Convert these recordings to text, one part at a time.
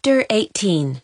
Chapter 18.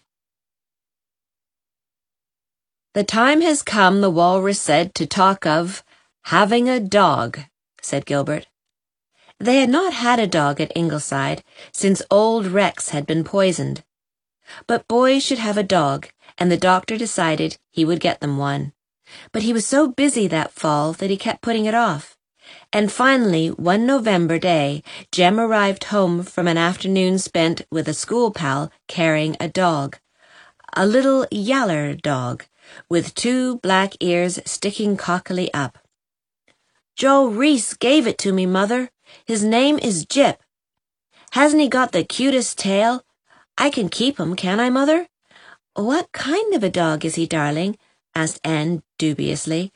"The time has come," the walrus said, "to talk of having a dog," said Gilbert. They had not had a dog at Ingleside since old Rex had been poisoned. But boys should have a dog, and the doctor decided he would get them one. But he was so busy that fall that he kept putting it off. And finally, one November day, Jem arrived home from an afternoon spent with a school pal carrying a dog. A little yaller dog, with 2 black ears sticking cockily up. "Joe Reese gave it to me, Mother. His name is Jip. Hasn't he got the cutest tail? I can keep him, can't I, Mother?" "What kind of a dog is he, darling?" asked Anne dubiously.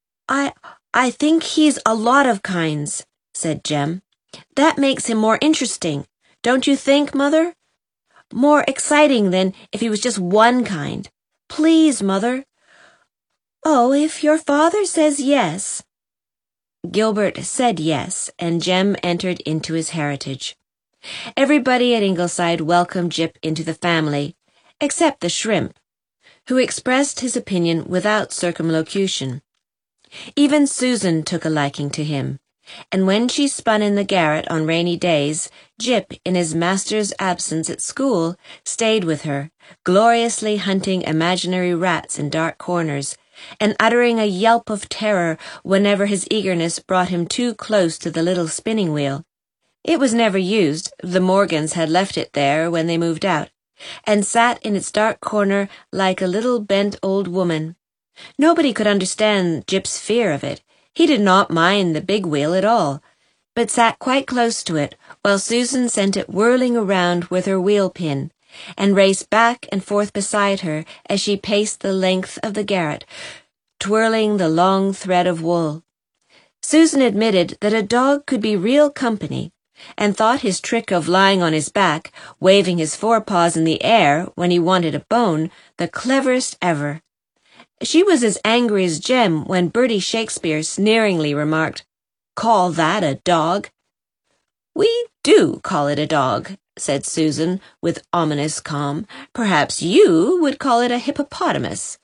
I think he's a lot of kinds," said Jem. "That makes him more interesting, don't you think, Mother? More exciting than if he was just one kind. Please, Mother." "Oh, if your father says yes." Gilbert said yes, and Jem entered into his heritage. Everybody at Ingleside welcomed Jip into the family, except the shrimp, who expressed his opinion without circumlocution. Even Susan took a liking to him, and when she spun in the garret on rainy days, Jip, in his master's absence at school, stayed with her, gloriously hunting imaginary rats in dark corners, and uttering a yelp of terror whenever his eagerness brought him too close to the little spinning wheel. It was never used, the Morgans had left it there when they moved out, and sat in its dark corner like a little bent old woman. Nobody could understand Jip's fear of it. He did not mind the big wheel at all, but sat quite close to it while Susan sent it whirling around with her wheel pin, and raced back and forth beside her as she paced the length of the garret, twirling the long thread of wool. Susan admitted that a dog could be real company, and thought his trick of lying on his back, waving his forepaws in the air when he wanted a bone, the cleverest ever. She was as angry as Jem when Bertie Shakespeare sneeringly remarked, "Call that a dog?" "We do call it a dog," said Susan with ominous calm. "Perhaps you would call it a hippopotamus."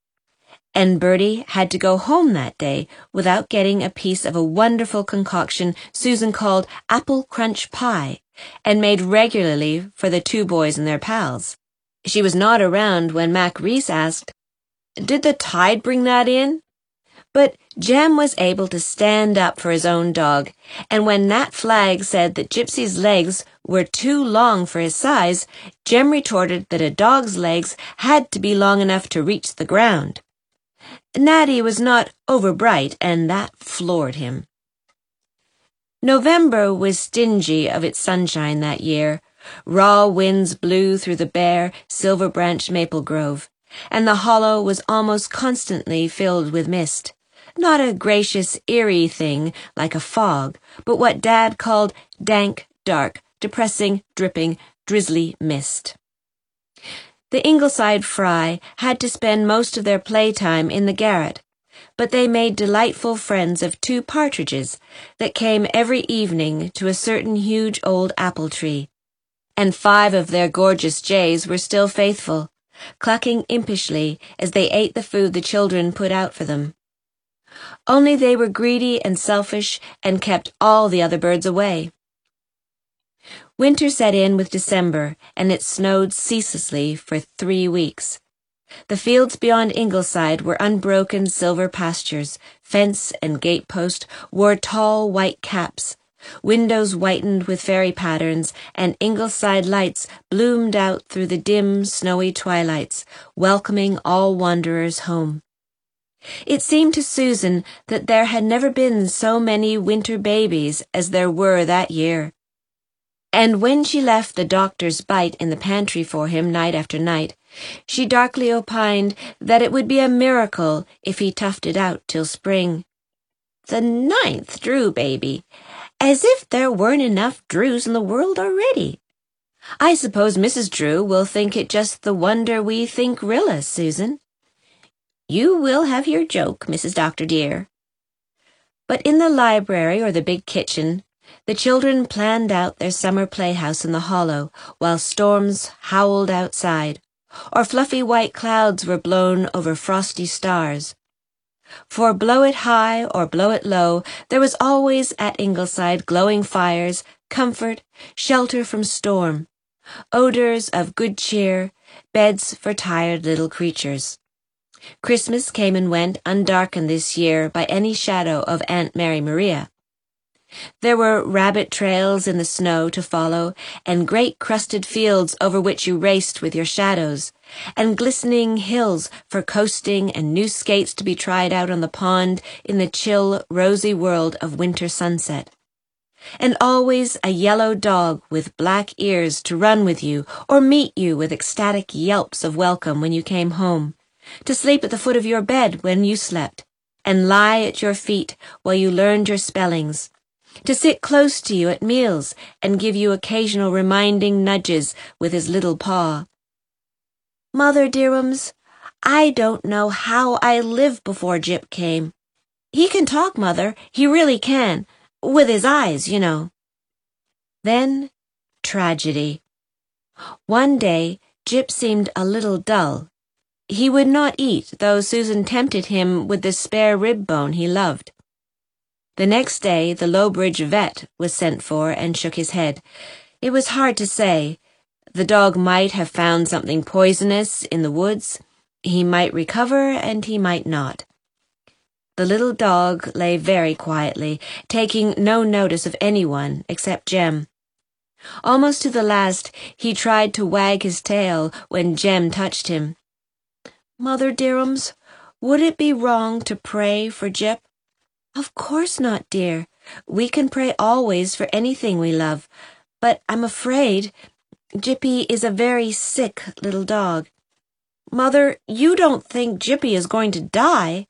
And Bertie had to go home that day without getting a piece of a wonderful concoction Susan called apple crunch pie, and made regularly for the 2 boys and their pals. She was not around when Mac Reese asked, "Did the tide bring that in?" But Jem was able to stand up for his own dog, and when Nat Flagg said that Gypsy's legs were too long for his size, Jem retorted that a dog's legs had to be long enough to reach the ground. Natty was not over-bright, and that floored him. November was stingy of its sunshine that year. Raw winds blew through the bare, silver-branched maple grove, and the hollow was almost constantly filled with mist. Not a gracious, eerie thing like a fog, but what Dad called dank, dark, depressing, dripping, drizzly mist. The Ingleside Fry had to spend most of their playtime in the garret, but they made delightful friends of 2 partridges that came every evening to a certain huge old apple tree, and 5 of their gorgeous jays were still faithful, clucking impishly as they ate the food the children put out for them. Only they were greedy and selfish and kept all the other birds away. Winter set in with December, and it snowed ceaselessly for 3 weeks. The fields beyond Ingleside were unbroken silver pastures. Fence and gatepost wore tall white caps. Windows whitened with fairy patterns, and Ingleside lights bloomed out through the dim, snowy twilights, welcoming all wanderers home. It seemed to Susan that there had never been so many winter babies as there were that year. And when she left the doctor's bite in the pantry for him night after night, she darkly opined that it would be a miracle if he toughed it out till spring. The 9th Drew baby! As if there weren't enough Drews in the world already. I suppose Mrs. Drew will think it just the wonder we think Rilla, Susan. You will have your joke, Mrs. Doctor dear. But in the library or the big kitchen, The children planned out their summer playhouse in the hollow while storms howled outside, or fluffy white clouds were blown over frosty stars. For blow it high or blow it low, there was always at Ingleside glowing fires, comfort, shelter from storm, odors of good cheer, beds for tired little creatures. Christmas came and went undarkened this year by any shadow of Aunt Mary Maria. There were rabbit trails in the snow to follow, and great crusted fields over which you raced with your shadows, and glistening hills for coasting and new skates to be tried out on the pond in the chill, rosy world of winter sunset. And always a yellow dog with black ears to run with you or meet you with ecstatic yelps of welcome when you came home, to sleep at the foot of your bed when you slept, and lie at your feet while you learned your spellings, to sit close to you at meals and give you occasional reminding nudges with his little paw. Mother dearums, I don't know how I lived before Jip came. He can talk, Mother, he really can, with his eyes, you know. Then, tragedy. One day, Jip seemed a little dull. He would not eat, though Susan tempted him with the spare rib bone he loved. The next day, the Lowbridge vet was sent for and shook his head. It was hard to say. The dog might have found something poisonous in the woods. He might recover, and he might not. The little dog lay very quietly, taking no notice of anyone except Jem. Almost to the last, he tried to wag his tail when Jem touched him. Mother dearums, would it be wrong to pray for Jip? Of course not, dear. We can pray always for anything we love, but I'm afraid Jippy is a very sick little dog. Mother, you don't think Jippy is going to die?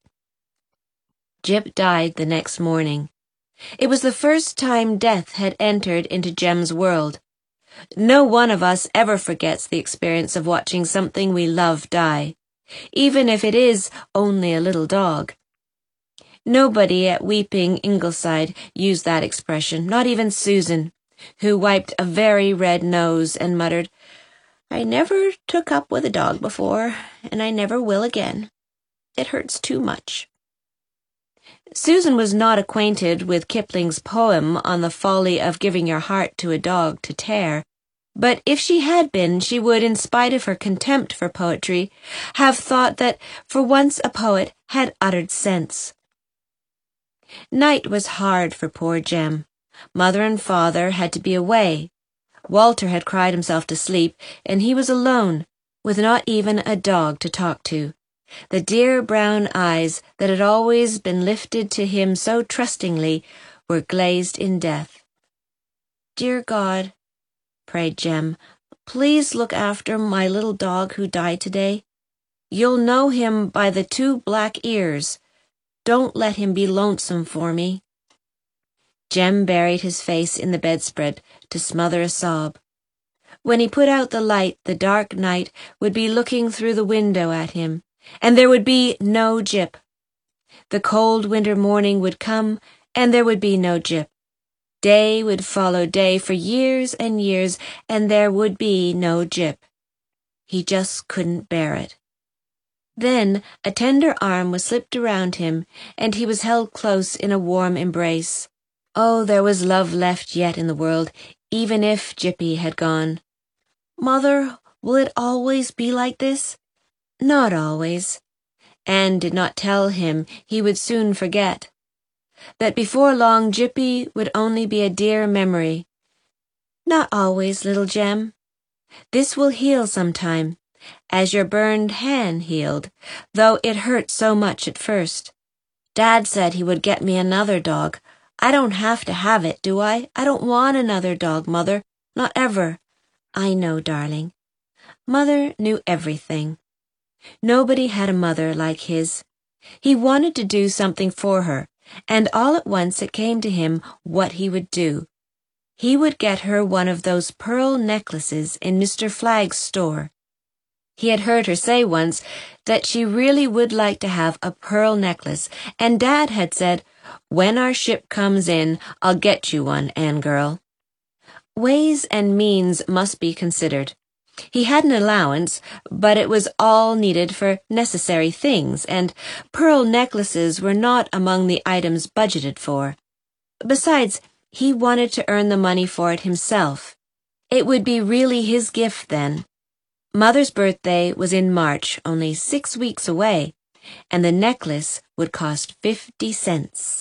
Jip died the next morning. It was the first time death had entered into Jem's world. No one of us ever forgets the experience of watching something we love die, even if it is only a little dog. Nobody at weeping Ingleside used that expression, not even Susan, who wiped a very red nose and muttered, I never took up with a dog before, and I never will again. It hurts too much. Susan was not acquainted with Kipling's poem on the folly of giving your heart to a dog to tear, but if she had been, she would, in spite of her contempt for poetry, have thought that for once a poet had uttered sense. Night was hard for poor Jem. Mother and father had to be away. Walter had cried himself to sleep, and he was alone, with not even a dog to talk to. The dear brown eyes that had always been lifted to him so trustingly were glazed in death. Dear God, prayed Jem, please look after my little dog who died today. You'll know him by the 2 black ears. Don't let him be lonesome for me. Jem buried his face in the bedspread to smother a sob. When he put out the light, the dark night would be looking through the window at him, and there would be no Jip. The cold winter morning would come, and there would be no Jip. Day would follow day for years and years, and there would be no Jip. He just couldn't bear it. Then a tender arm was slipped around him, and he was held close in a warm embrace. Oh, there was love left yet in the world, even if Jippy had gone. Mother, will it always be like this? Not always. Anne did not tell him he would soon forget. That before long Jippy would only be a dear memory. Not always, little Jem. This will heal sometime, as your burned hand healed, though it hurt so much at first. Dad said he would get me another dog. I don't have to have it, do I? I don't want another dog, Mother. Not ever. I know, darling. Mother knew everything. Nobody had a mother like his. He wanted to do something for her, and all at once it came to him what he would do. He would get her one of those pearl necklaces in Mr. Flagg's store. He had heard her say once that she really would like to have a pearl necklace, and Dad had said, When our ship comes in, I'll get you one, Anne girl. Ways and means must be considered. He had an allowance, but it was all needed for necessary things, and pearl necklaces were not among the items budgeted for. Besides, he wanted to earn the money for it himself. It would be really his gift then. Mother's birthday was in March, only 6 weeks away, and the necklace would cost 50 cents.